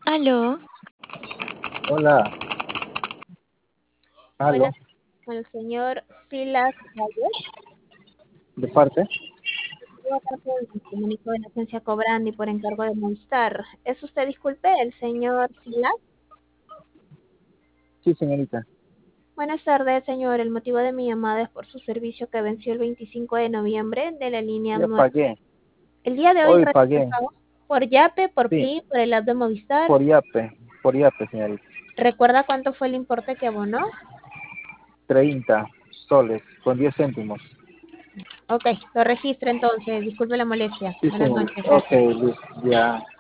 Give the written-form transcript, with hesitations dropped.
Aló, Hola, aló, Buenas, con el señor Silas Reyes. de parte. Yo aparte me comunico de la agencia Cobrandi por encargo de Movistar. ¿Es usted, disculpe, el señor Silas? Sí, señorita. Buenas tardes, señor. El motivo de mi llamada es por su servicio que venció el 25 de noviembre de la línea Ya 9. pagué, El día de hoy hoy realizó el pagué, pago por Yape, por sí, Pli, por el app de Movistar. por Yape, señorita. ¿Recuerda cuánto fue el importe que abonó? 30 soles con 10 céntimos. Ok, lo registro entonces. Disculpe la molestia. Sí, Buenas señorita. noches. Ok, listo, ya.